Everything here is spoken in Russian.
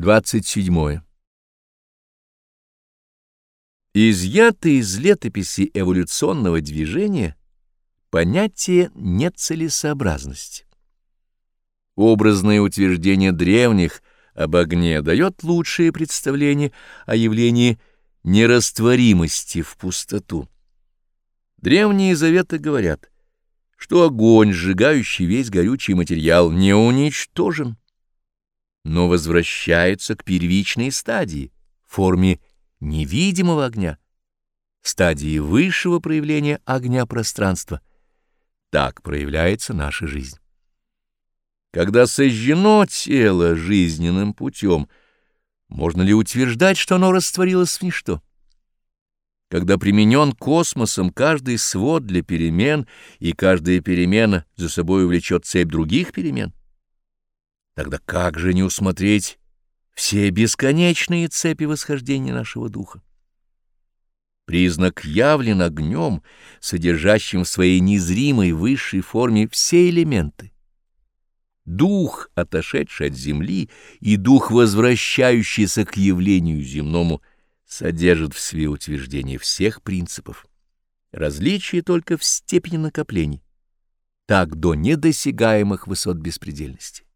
27. Изъято из летописи эволюционного движения понятие нецелесообразности. Образное утверждение древних об огне дает лучшее представление о явлении нерастворимости в пустоту. Древние заветы говорят, что огонь, сжигающий весь горючий материал, не уничтожен, но возвращается к первичной стадии, форме невидимого огня, стадии высшего проявления огня пространства. Так проявляется наша жизнь. Когда сожжено тело жизненным путем, можно ли утверждать, что оно растворилось в ничто? Когда применен космосом каждый свод для перемен, и каждая перемена за собой увлечет цепь других перемен, тогда как же не усмотреть все бесконечные цепи восхождения нашего духа? Признак явлен огнем, содержащим в своей незримой высшей форме все элементы. Дух, отошедший от земли, и дух, возвращающийся к явлению земному, содержат в себе утверждение всех принципов. Различие только в степени накоплений, так до недосягаемых высот беспредельности.